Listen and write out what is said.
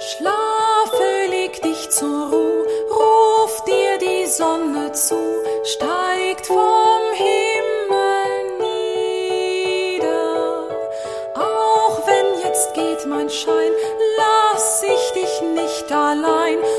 Schlafe, leg dich zur Ruh, ruft dir die Sonne zu, steigt vom Himmel nieder. Auch wenn jetzt geht mein Schein, lass ich dich nicht allein.